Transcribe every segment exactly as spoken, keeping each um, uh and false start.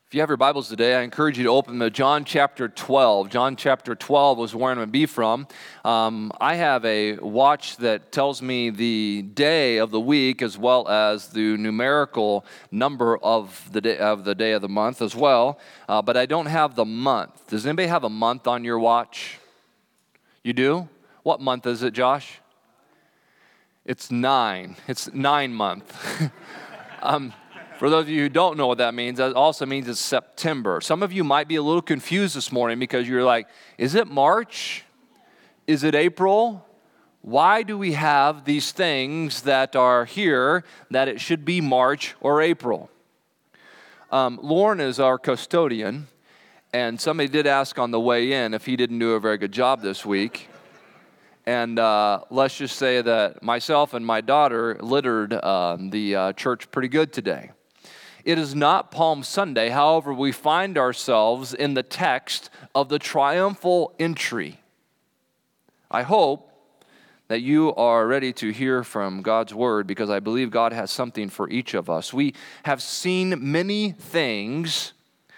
If you have your Bibles today, I encourage you to open to John chapter twelve. John chapter twelve was where I'm going to be from. Um, I have a watch that tells me the day of the week as well as the numerical number of the day of the day of the month as well, uh, but I don't have the month. Does anybody have a month on your watch? You do? What month is it, Josh? It's nine. It's nine month. um, For those of you who don't know what that means, that also means it's September. Some of you might be a little confused this morning because you're like, is it March? Is it April? Why do we have these things that are here that it should be March or April? Um, Lauren is our custodian, and somebody did ask on the way in if he didn't do a very good job this week. And uh, let's just say that myself and my daughter littered uh, the uh, church pretty good today. It is not Palm Sunday. However, we find ourselves in the text of the triumphal entry. I hope that you are ready to hear from God's word because I believe God has something for each of us. We have seen many things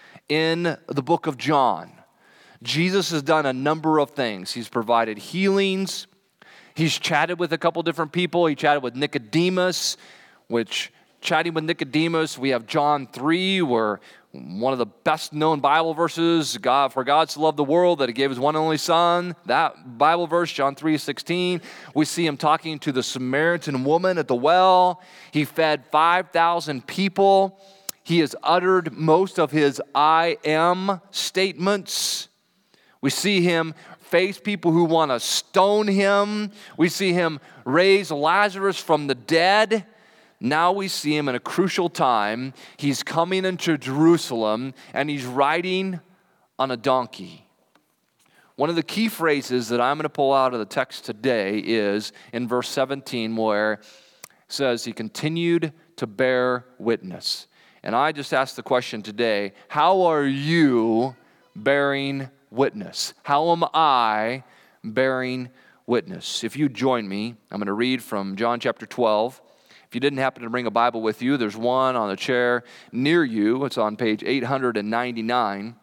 in the book of John. Jesus has done a number of things. He's provided healings. He's chatted with a couple different people. He chatted with Nicodemus, which chatting with Nicodemus, we have John three, where one of the best-known Bible verses, God, for God so loved the world that he gave his one and only son. That Bible verse, John three sixteen, we see him talking to the Samaritan woman at the well. He fed five thousand people. He has uttered most of his I am statements. We see him face people who want to stone him. We see him raise Lazarus from the dead. Now we see him in a crucial time. He's coming into Jerusalem, and he's riding on a donkey. One of the key phrases that I'm going to pull out of the text today is in verse seventeen, where it says he continued to bear witness. And I just asked the question today, how are you bearing witness? How am I bearing witness? If you join me, I'm going to read from John chapter twelve. If you didn't happen to bring a Bible with you, there's one on the chair near you. It's on page eight ninety-nine.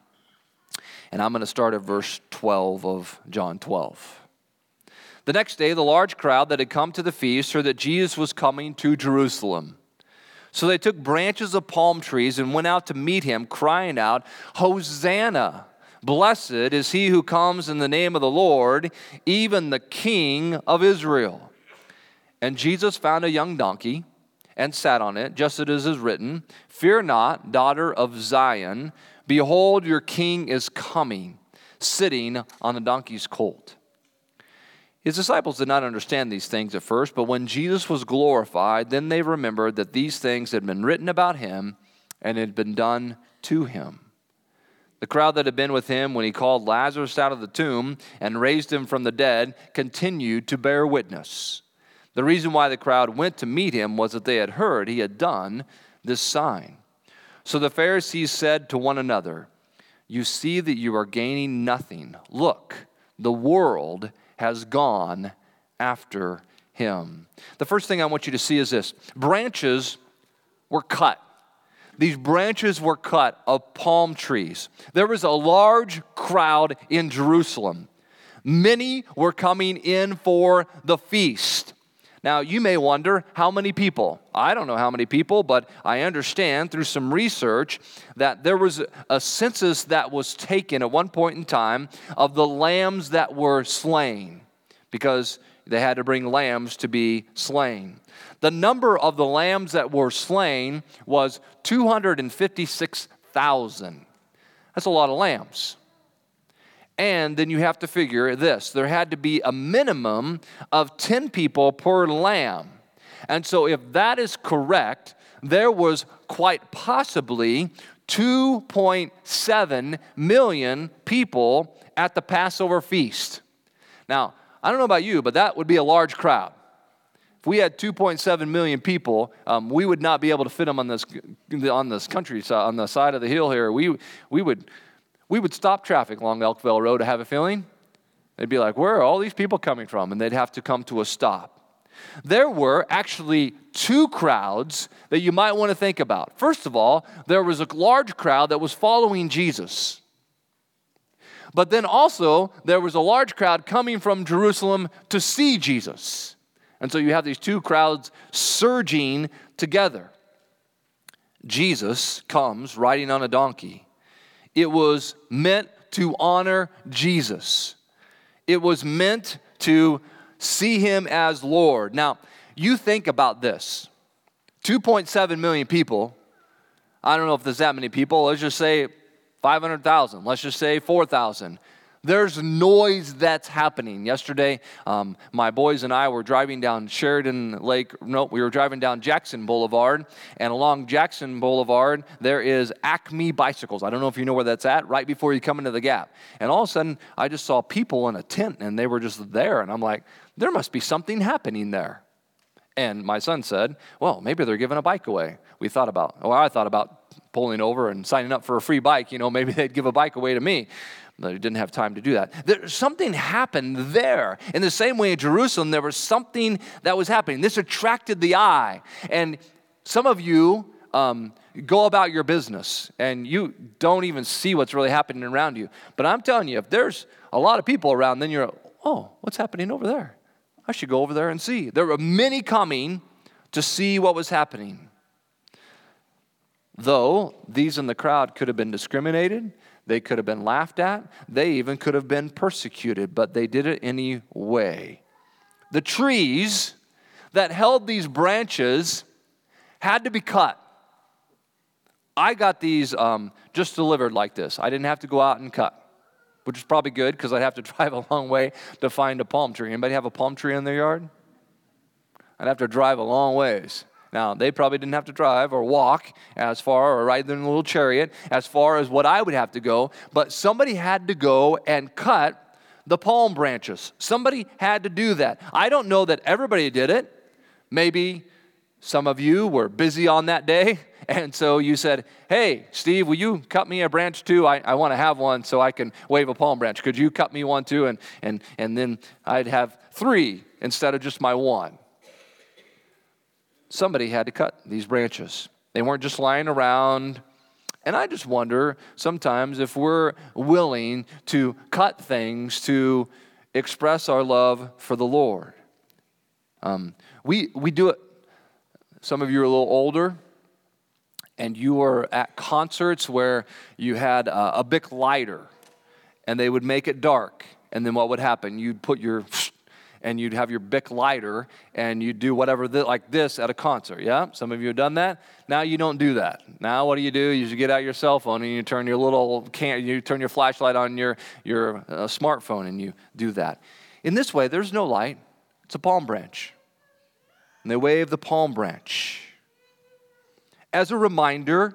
And I'm going to start at verse twelve of John twelve. The next day, the large crowd that had come to the feast heard that Jesus was coming to Jerusalem. So they took branches of palm trees and went out to meet him, crying out, "Hosanna! Blessed is he who comes in the name of the Lord, even the King of Israel." And Jesus found a young donkey and sat on it, just as it is written, "Fear not, daughter of Zion. Behold, your king is coming, sitting on a donkey's colt." His disciples did not understand these things at first, but when Jesus was glorified, then they remembered that these things had been written about him and had been done to him. The crowd that had been with him when he called Lazarus out of the tomb and raised him from the dead continued to bear witness. The reason why the crowd went to meet him was that they had heard he had done this sign. So the Pharisees said to one another, "You see that you are gaining nothing. Look, the world has gone after him." The first thing I want you to see is this. Branches were cut. These branches were cut of palm trees. There was a large crowd in Jerusalem. Many were coming in for the feast. Now, you may wonder how many people. I don't know how many people, but I understand through some research that there was a census that was taken at one point in time of the lambs that were slain, because they had to bring lambs to be slain. The number of the lambs that were slain was two hundred fifty-six thousand. That's a lot of lambs. And then you have to figure this. There had to be a minimum of ten people per lamb. And so if that is correct, there was quite possibly two point seven million people at the Passover feast. Now, I don't know about you, but that would be a large crowd. If we had two point seven million people, um, we would not be able to fit them on this on this country on the side of the hill here. We we would we would stop traffic along Elkville Road. I have a feeling they'd be like, "Where are all these people coming from?" And they'd have to come to a stop. There were actually two crowds that you might want to think about. First of all, there was a large crowd that was following Jesus. But then also, there was a large crowd coming from Jerusalem to see Jesus. And so you have these two crowds surging together. Jesus comes riding on a donkey. It was meant to honor Jesus. It was meant to see him as Lord. Now, you think about this. two point seven million people. I don't know if there's that many people. Let's just say five hundred thousand. Let's just say four thousand. There's noise that's happening. Yesterday, um, my boys and I were driving down Sheridan Lake. No, we were driving down Jackson Boulevard. And along Jackson Boulevard, there is Acme Bicycles. I don't know if you know where that's at, right before you come into the Gap. And all of a sudden, I just saw people in a tent, and they were just there. And I'm like, there must be something happening there. And my son said, well, maybe they're giving a bike away. We thought about, or I thought about pulling over and signing up for a free bike. You know, maybe they'd give a bike away to me. But he didn't have time to do that. There, something happened there. In the same way in Jerusalem, there was something that was happening. This attracted the eye. And some of you um, go about your business, and you don't even see what's really happening around you. But I'm telling you, if there's a lot of people around, then you're, oh, what's happening over there? I should go over there and see. There were many coming to see what was happening. Though these in the crowd could have been discriminated, they could have been laughed at, they even could have been persecuted, but they did it anyway. The trees that held these branches had to be cut. I got these um, just delivered like this. I didn't have to go out and cut, which is probably good because I'd have to drive a long way to find a palm tree. Anybody have a palm tree in their yard? I'd have to drive a long ways. Now, they probably didn't have to drive or walk as far or ride in a little chariot as far as what I would have to go, but somebody had to go and cut the palm branches. Somebody had to do that. I don't know that everybody did it. Maybe some of you were busy on that day, and so you said, hey, Steve, will you cut me a branch too? I, I want to have one so I can wave a palm branch. Could you cut me one too? And, and, and then I'd have three instead of just my one. Somebody had to cut these branches. They weren't just lying around. And I just wonder sometimes if we're willing to cut things to express our love for the Lord. Um, we we do it. Some of you are a little older, and you were at concerts where you had a, a Bic lighter, and they would make it dark. And then what would happen? You'd put your and you'd have your Bic lighter, and you'd do whatever th- like this at a concert, yeah? Some of you have done that. Now you don't do that. Now what do you do? You just get out your cell phone, and you turn your little can- you turn your flashlight on your, your uh, smartphone, and you do that. In this way, there's no light. It's a palm branch. And they wave the palm branch. As a reminder,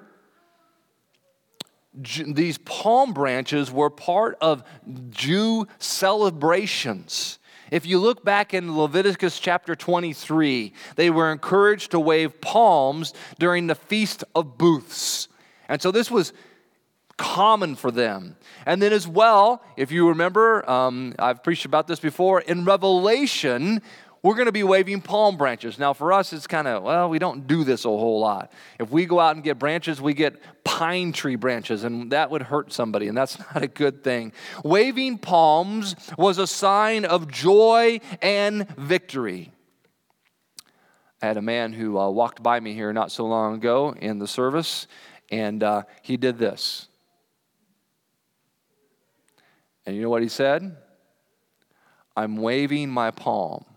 J- these palm branches were part of Jew celebrations. If you look back in Leviticus chapter twenty-three, they were encouraged to wave palms during the Feast of Booths. And so this was common for them. And then as well, if you remember, um, I've preached about this before, in Revelation, we're going to be waving palm branches. Now for us, it's kind of, well, we don't do this a whole lot. If we go out and get branches, we get pine tree branches, and that would hurt somebody, and that's not a good thing. Waving palms was a sign of joy and victory. I had a man who uh, walked by me here not so long ago in the service, and uh, he did this. And you know what he said? I'm waving my palm.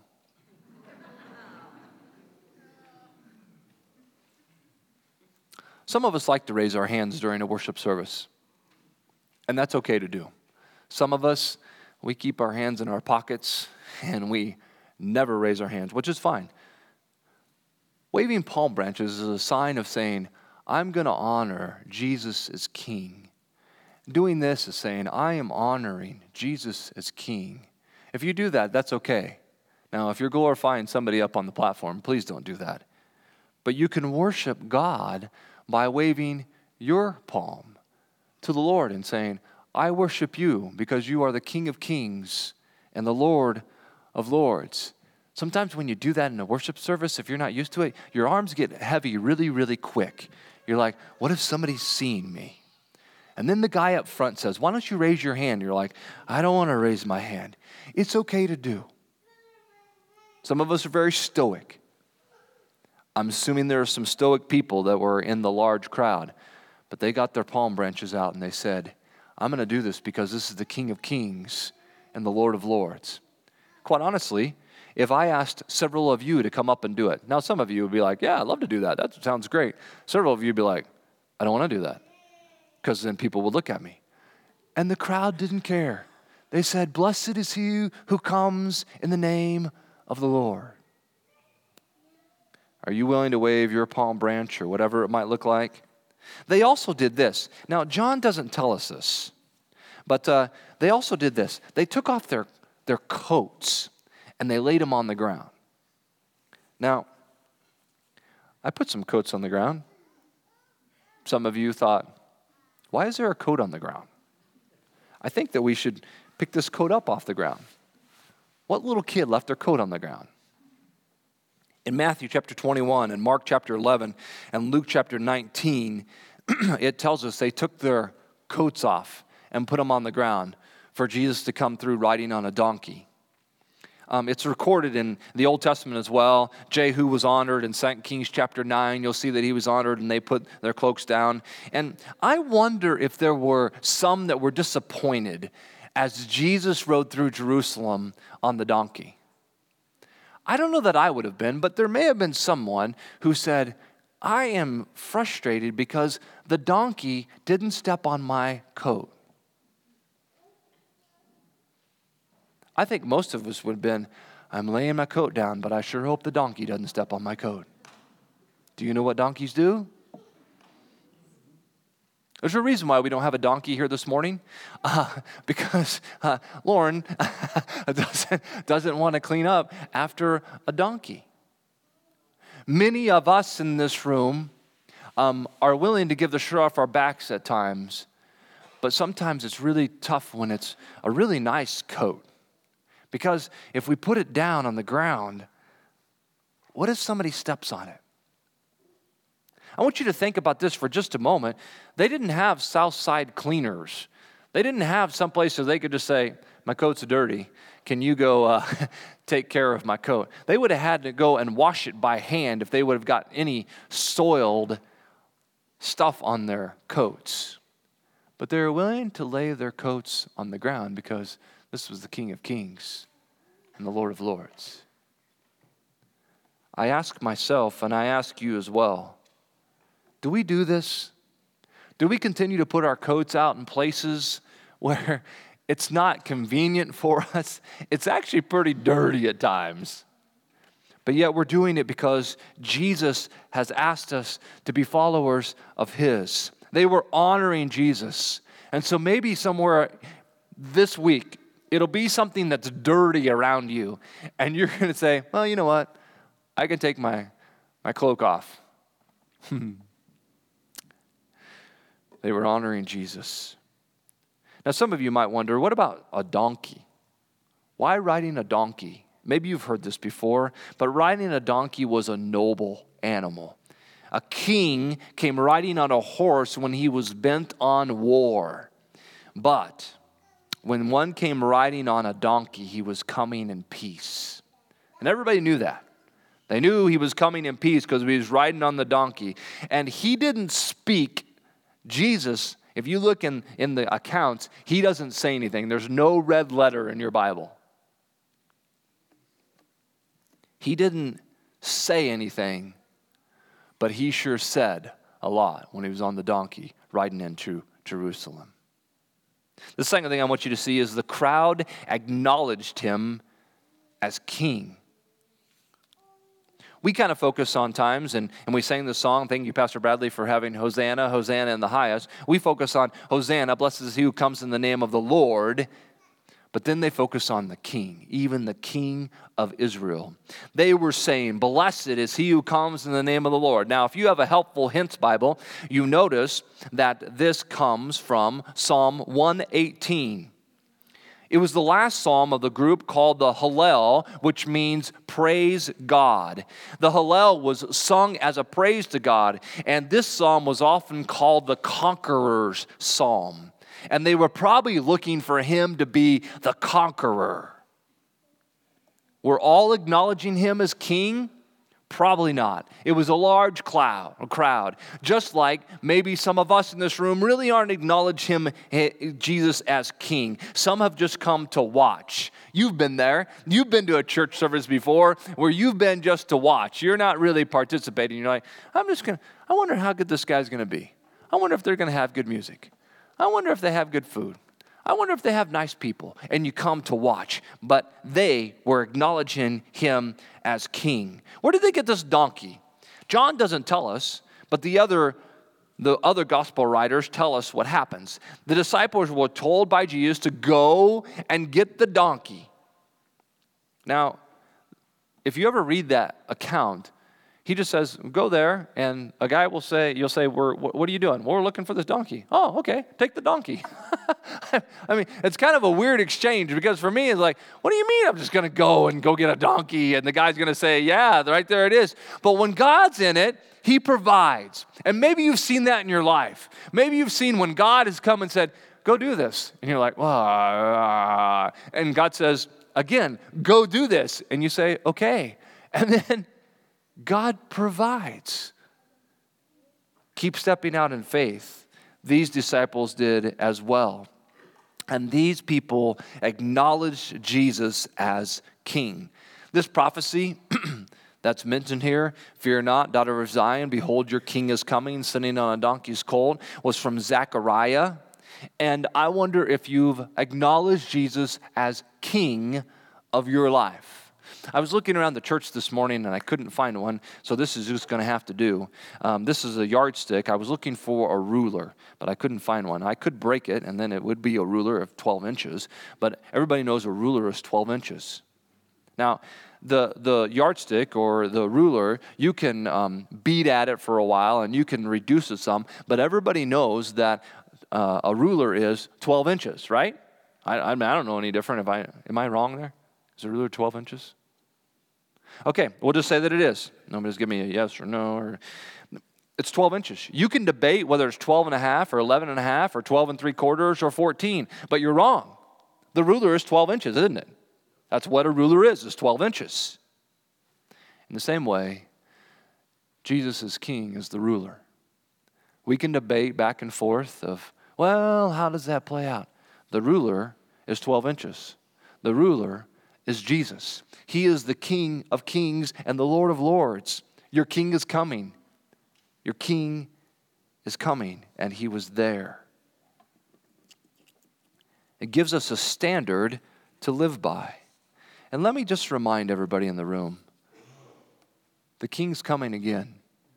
Some of us like to raise our hands during a worship service, and that's okay to do. Some of us, we keep our hands in our pockets, and we never raise our hands, which is fine. Waving palm branches is a sign of saying, I'm going to honor Jesus as King. Doing this is saying, I am honoring Jesus as King. If you do that, that's okay. Now, if you're glorifying somebody up on the platform, please don't do that. But you can worship God by waving your palm to the Lord and saying, I worship you because you are the King of Kings and the Lord of Lords. Sometimes when you do that in a worship service, if you're not used to it, your arms get heavy really, really quick. You're like, what if somebody's seeing me? And then the guy up front says, why don't you raise your hand? You're like, I don't want to raise my hand. It's okay to do. Some of us are very stoic. I'm assuming there are some stoic people that were in the large crowd, but they got their palm branches out and they said, I'm going to do this because this is the King of Kings and the Lord of Lords. Quite honestly, if I asked several of you to come up and do it, now some of you would be like, yeah, I'd love to do that. That sounds great. Several of you would be like, I don't want to do that because then people would look at me. And the crowd didn't care. They said, blessed is he who comes in the name of the Lord. Are you willing to wave your palm branch or whatever it might look like? They also did this. Now, John doesn't tell us this, but uh, they also did this. They took off their, their coats and they laid them on the ground. Now, I put some coats on the ground. Some of you thought, why is there a coat on the ground? I think that we should pick this coat up off the ground. What little kid left their coat on the ground? In Matthew chapter twenty-one and Mark chapter eleven and Luke chapter nineteen, it tells us they took their coats off and put them on the ground for Jesus to come through riding on a donkey. Um, it's recorded in the Old Testament as well. Jehu was honored in Second Kings chapter nine. You'll see that he was honored and they put their cloaks down. And I wonder if there were some that were disappointed as Jesus rode through Jerusalem on the donkey. I don't know that I would have been, but there may have been someone who said, I am frustrated because the donkey didn't step on my coat. I think most of us would have been, I'm laying my coat down, but I sure hope the donkey doesn't step on my coat. Do you know what donkeys do? There's a reason why we don't have a donkey here this morning, uh, because uh, Lauren doesn't, doesn't want to clean up after a donkey. Many of us in this room um, are willing to give the shirt off our backs at times, but sometimes it's really tough when it's a really nice coat. Because if we put it down on the ground, what if somebody steps on it? I want you to think about this for just a moment. They didn't have Southside cleaners. They didn't have some place where they could just say, my coat's dirty. Can you go uh, take care of my coat? They would have had to go and wash it by hand if they would have got any soiled stuff on their coats. But they were willing to lay their coats on the ground because this was the King of Kings and the Lord of Lords. I ask myself, and I ask you as well, do we do this? Do we continue to put our coats out in places where it's not convenient for us? It's actually pretty dirty at times. But yet we're doing it because Jesus has asked us to be followers of His. They were honoring Jesus. And so maybe somewhere this week, it'll be something that's dirty around you. And you're going to say, well, you know what? I can take my, my cloak off. They were honoring Jesus. Now, some of you might wonder, what about a donkey? Why riding a donkey? Maybe you've heard this before, but riding a donkey was a noble animal. A king came riding on a horse when he was bent on war. But when one came riding on a donkey, he was coming in peace. And everybody knew that. They knew he was coming in peace because he was riding on the donkey. And he didn't speak. Jesus, if you look in, in the accounts, he doesn't say anything. There's no red letter in your Bible. He didn't say anything, but he sure said a lot when he was on the donkey riding into Jerusalem. The second thing I want you to see is the crowd acknowledged him as king. We kind of focus on times, and, and we sang the song, thank you, Pastor Bradley, for having Hosanna, Hosanna in the highest. We focus on Hosanna, blessed is he who comes in the name of the Lord. But then they focus on the king, even the king of Israel. They were saying, blessed is he who comes in the name of the Lord. Now, if you have a helpful hints Bible, you notice that this comes from Psalm one eighteen. It was the last psalm of the group called the Hallel, which means praise God. The Hallel was sung as a praise to God, and this psalm was often called the conqueror's psalm. And they were probably looking for him to be the conqueror. Were all acknowledging him as king? Probably not. It was a large cloud, a crowd, just like maybe some of us in this room really aren't acknowledging him, Jesus, as king. Some have just come to watch. You've been there. You've been to a church service before where you've been just to watch. You're not really participating. You're like, I'm just going to, I wonder how good this guy's going to be. I wonder if they're going to have good music. I wonder if they have good food. I wonder if they have nice people, and you come to watch. But they were acknowledging him as king. Where did they get this donkey? John doesn't tell us, but the other, the other gospel writers tell us what happens. The disciples were told by Jesus to go and get the donkey. Now, if you ever read that account, he just says, go there, and a guy will say, you'll say, we're, what are you doing? Well, we're looking for this donkey. Oh, okay, take the donkey. I mean, it's kind of a weird exchange, because for me, it's like, what do you mean I'm just going to go and go get a donkey? And the guy's going to say, yeah, right there it is. But when God's in it, he provides. And maybe you've seen that in your life. Maybe you've seen when God has come and said, go do this. And you're like, ah. And God says, again, go do this. And you say, okay. And then God provides. Keep stepping out in faith. These disciples did as well. And these people acknowledged Jesus as king. This prophecy that's mentioned here, fear not, daughter of Zion, behold your king is coming, sitting on a donkey's colt, was from Zechariah. And I wonder if you've acknowledged Jesus as king of your life. I was looking around the church this morning and I couldn't find one, so this is just going to have to do. Um, this is a yardstick. I was looking for a ruler, but I couldn't find one. I could break it, and then it would be a ruler of twelve inches, but everybody knows a ruler is twelve inches. Now, the, the yardstick or the ruler, you can um, beat at it for a while and you can reduce it some, but everybody knows that uh, a ruler is twelve inches, right? I, I, mean, I don't know any different. If I, am I wrong there? Is a ruler twelve inches? Okay, we'll just say that it is. Nobody's giving me a yes or no. Or it's twelve inches. You can debate whether it's twelve and a half or eleven and a half or twelve and three quarters or fourteen, but you're wrong. The ruler is twelve inches, isn't it? That's what a ruler is, is twelve inches. In the same way, Jesus is king, is the ruler. We can debate back and forth of, well, how does that play out? The ruler is twelve inches. The ruler is Jesus. He is the King of kings and the Lord of lords. Your king is coming. Your king is coming, and he was there. It gives us a standard to live by. And let me just remind everybody in the room, the king's coming again.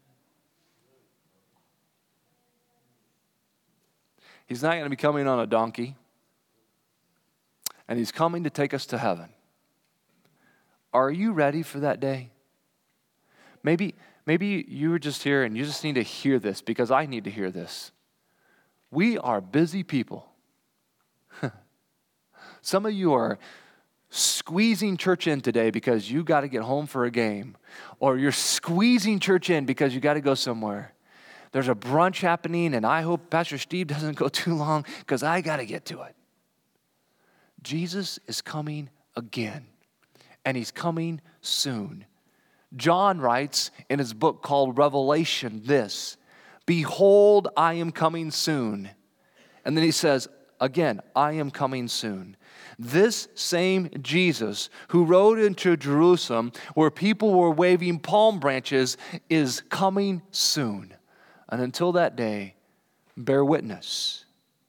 He's not going to be coming on a donkey, and he's coming to take us to heaven. Are you ready for that day? Maybe, maybe you were just here and you just need to hear this, because I need to hear this. We are busy people. Some of you are squeezing church in today because you got to get home for a game, or you're squeezing church in because you got to go somewhere. There's a brunch happening, and I hope Pastor Steve doesn't go too long because I got to get to it. Jesus is coming again. And he's coming soon. John writes in his book called Revelation this, behold, I am coming soon. And then he says, again, I am coming soon. This same Jesus who rode into Jerusalem where people were waving palm branches is coming soon. And until that day, bear witness.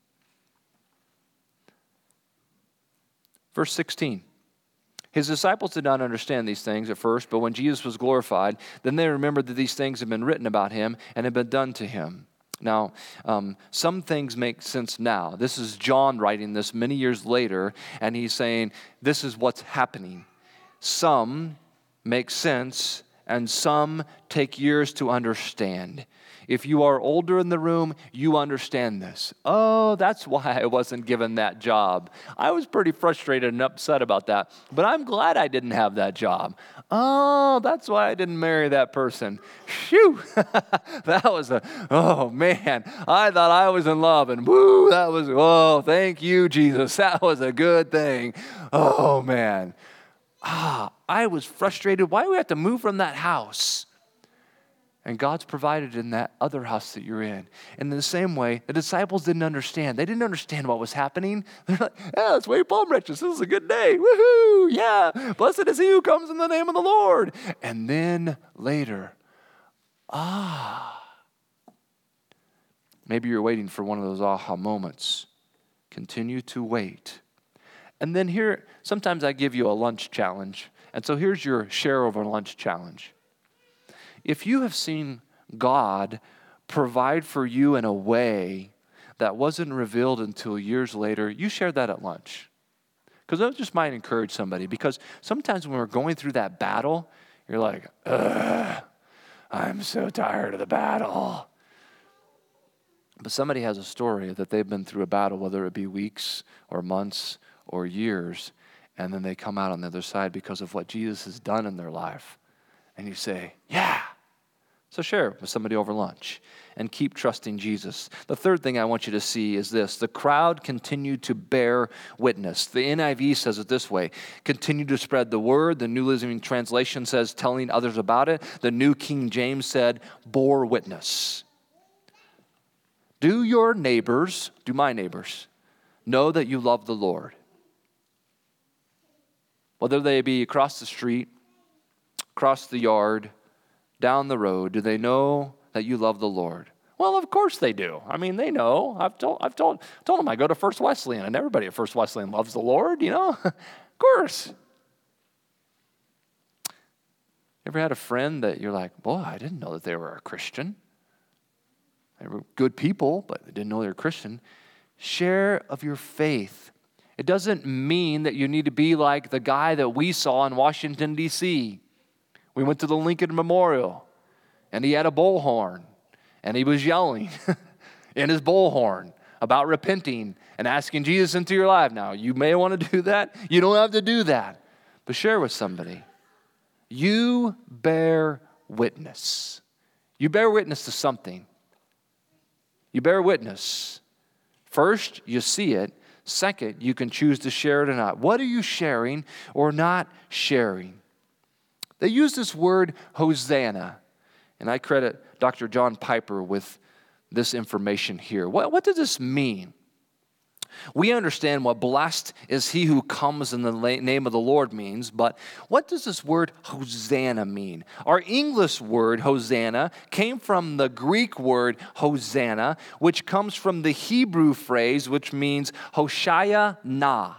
Verse sixteen. His disciples did not understand these things at first, but when Jesus was glorified, then they remembered that these things had been written about him and had been done to him. Now, um, some things make sense now. This is John writing this many years later, and he's saying, this is what's happening. Some make sense, and some take years to understand. If you are older in the room, you understand this. Oh, that's why I wasn't given that job. I was pretty frustrated and upset about that, but I'm glad I didn't have that job. Oh, that's why I didn't marry that person. Phew, that was a, oh man, I thought I was in love, and woo, that was, oh, thank you, Jesus. That was a good thing. Oh man, ah, I was frustrated. Why do we have to move from that house? And God's provided in that other house that you're in. And in the same way, the disciples didn't understand. They didn't understand what was happening. They're like, yeah, let's wave palm branches. This is a good day. Woohoo, yeah. Blessed is he who comes in the name of the Lord. And then later, ah. Maybe you're waiting for one of those aha moments. Continue to wait. And then here, sometimes I give you a lunch challenge. And so here's your share over lunch challenge. If you have seen God provide for you in a way that wasn't revealed until years later, you share that at lunch. Because that just might encourage somebody. Because sometimes when we're going through that battle, you're like, ugh, I'm so tired of the battle. But somebody has a story that they've been through a battle, whether it be weeks or months or years, and then they come out on the other side because of what Jesus has done in their life. And you say, yeah. So share it with somebody over lunch and keep trusting Jesus. The third thing I want you to see is this. The crowd continued to bear witness. The N I V says it this way. Continue to spread the word. The New Living Translation says telling others about it. The New King James said bore witness. Do your neighbors, do my neighbors, know that you love the Lord? Whether they be across the street, across the yard, down the road, do they know that you love the Lord? Well, of course they do. I mean, they know. I've told, I've told, told them I go to First Wesleyan, and everybody at First Wesleyan loves the Lord, you know? Of course. Ever had a friend that you're like, boy, I didn't know that they were a Christian. They were good people, but they didn't know they were Christian. Share of your faith. It doesn't mean that you need to be like the guy that we saw in Washington, D C We went to the Lincoln Memorial, and he had a bullhorn, and he was yelling in his bullhorn about repenting and asking Jesus into your life. Now, you may want to do that. You don't have to do that, but share with somebody. You bear witness. You bear witness to something. You bear witness. First, you see it. Second, you can choose to share it or not. What are you sharing or not sharing? They use this word Hosanna, and I credit Doctor John Piper with this information here. What, what does this mean? We understand what blessed is he who comes in the name of the Lord means, but what does this word Hosanna mean? Our English word Hosanna came from the Greek word Hosanna, which comes from the Hebrew phrase which means Hoshaya na.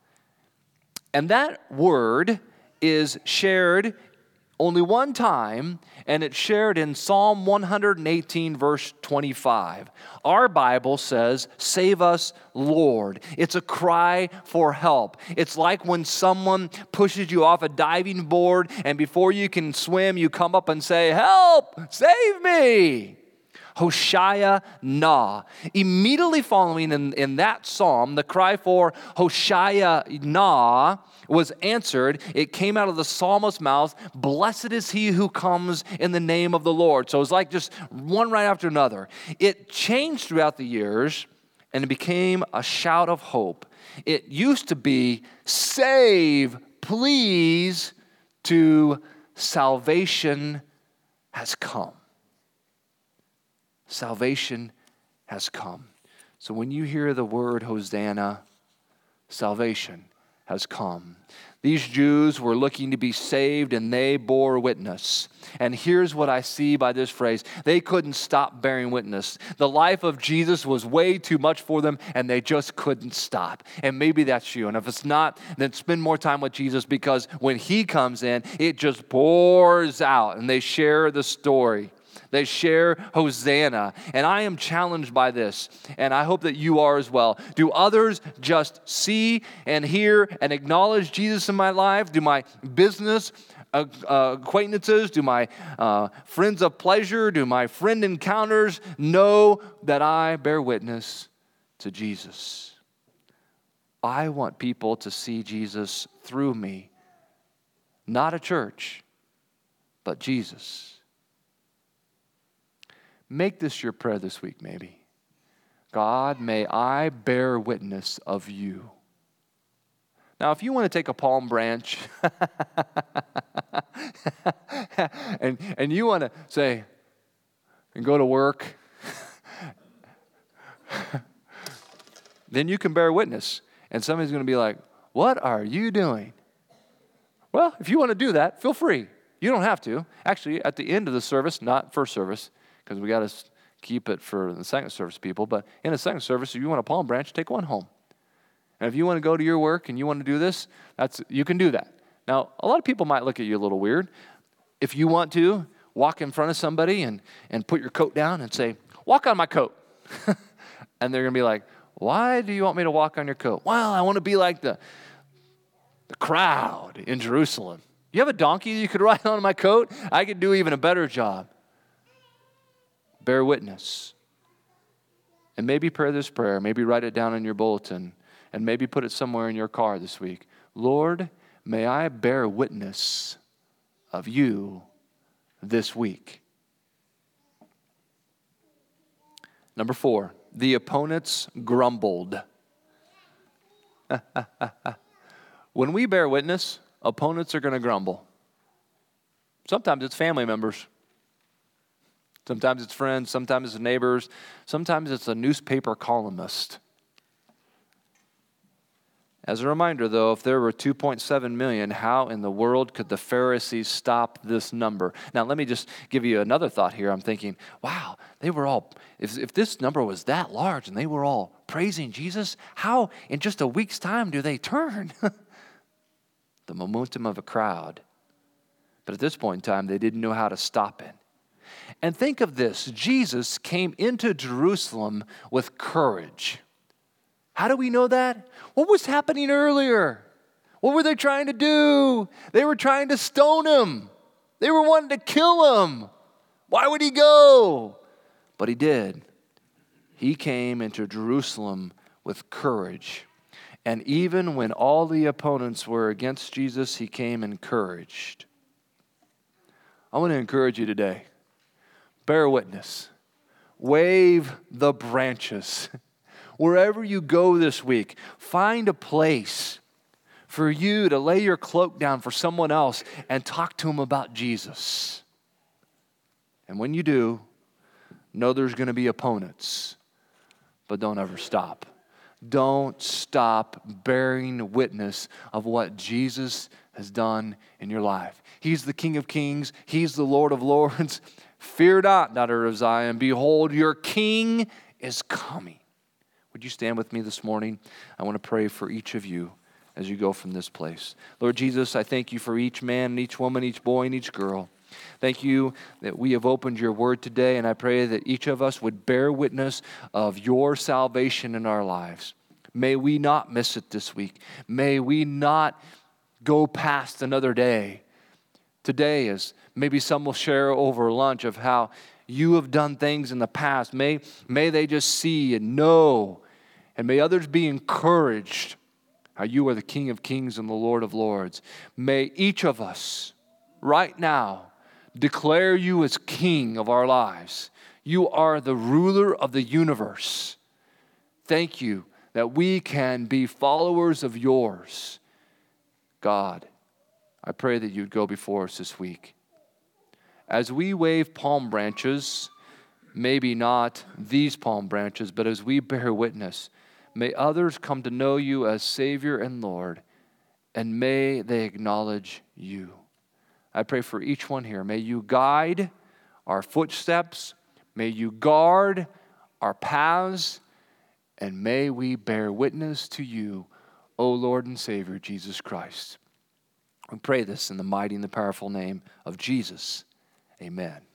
And that word is shared only one time, and it's shared in Psalm one eighteen, verse twenty-five. Our Bible says, save us, Lord. It's a cry for help. It's like when someone pushes you off a diving board, and before you can swim, you come up and say, help, save me. Hoshaya na. Immediately following in, in that psalm, the cry for Hoshaya na was answered. It came out of the psalmist's mouth, blessed is he who comes in the name of the Lord. So it was like just one right after another. It changed throughout the years, and it became a shout of hope. It used to be, save, please, to salvation has come. Salvation has come. So when you hear the word Hosanna, salvation has come. These Jews were looking to be saved, and they bore witness. And here's what I see by this phrase. They couldn't stop bearing witness. The life of Jesus was way too much for them, and they just couldn't stop. And maybe that's you. And if it's not, then spend more time with Jesus, because when he comes in, it just pours out, and they share the story. They share Hosanna. And I am challenged by this, and I hope that you are as well. Do others just see and hear and acknowledge Jesus in my life? Do my business uh, uh, acquaintances? Do my uh, friends of pleasure? Do my friend encounters know that I bear witness to Jesus? I want people to see Jesus through me. Not a church, but Jesus. Make this your prayer this week, maybe. God, may I bear witness of you. Now, if you want to take a palm branch and, and you want to say, and go to work, then you can bear witness. And somebody's going to be like, what are you doing? Well, if you want to do that, feel free. You don't have to. Actually, at the end of the service, not first service, because we got to keep it for the second service people, but in the second service, if you want a palm branch, take one home. And if you want to go to your work and you want to do this, that's you can do that. Now, a lot of people might look at you a little weird. If you want to, walk in front of somebody and, and put your coat down and say, walk on my coat. And they're going to be like, why do you want me to walk on your coat? Well, I want to be like the, the crowd in Jerusalem. You have a donkey you could ride on my coat? I could do even a better job. Bear witness. And maybe pray this prayer. Maybe write it down in your bulletin. And maybe put it somewhere in your car this week. Lord, may I bear witness of you this week. Number four, the opponents grumbled. When we bear witness, opponents are going to grumble. Sometimes it's family members. Sometimes it's friends. Sometimes it's neighbors. Sometimes it's a newspaper columnist. As a reminder, though, if there were two point seven million, how in the world could the Pharisees stop this number? Now, let me just give you another thought here. I'm thinking, wow, they were all, if, if this number was that large and they were all praising Jesus, how in just a week's time do they turn? The momentum of a crowd. But at this point in time, they didn't know how to stop it. And think of this. Jesus came into Jerusalem with courage. How do we know that? What was happening earlier? What were they trying to do? They were trying to stone him. They were wanting to kill him. Why would he go? But he did. He came into Jerusalem with courage. And even when all the opponents were against Jesus, he came encouraged. I want to encourage you today. Bear witness. Wave the branches. Wherever you go this week, find a place for you to lay your cloak down for someone else and talk to them about Jesus. And when you do, know there's going to be opponents, but don't ever stop. Don't stop bearing witness of what Jesus has done in your life. He's the King of Kings. He's the Lord of Lords. Fear not, daughter of Zion. Behold, your King is coming. Would you stand with me this morning? I want to pray for each of you as you go from this place. Lord Jesus, I thank you for each man and each woman, each boy and each girl. Thank you that we have opened your word today, and I pray that each of us would bear witness of your salvation in our lives. May we not miss it this week. May we not go past another day. Today, as maybe some will share over lunch of how you have done things in the past. May, may they just see and know, and may others be encouraged how you are the King of Kings and the Lord of Lords. May each of us right now declare you as King of our lives. You are the ruler of the universe. Thank you that we can be followers of yours. God, I pray that you'd go before us this week. As we wave palm branches, maybe not these palm branches, but as we bear witness, may others come to know you as Savior and Lord, and may they acknowledge you. I pray for each one here. May you guide our footsteps. May you guard our paths. And may we bear witness to you, O Lord and Savior, Jesus Christ. We pray this in the mighty and the powerful name of Jesus. Amen.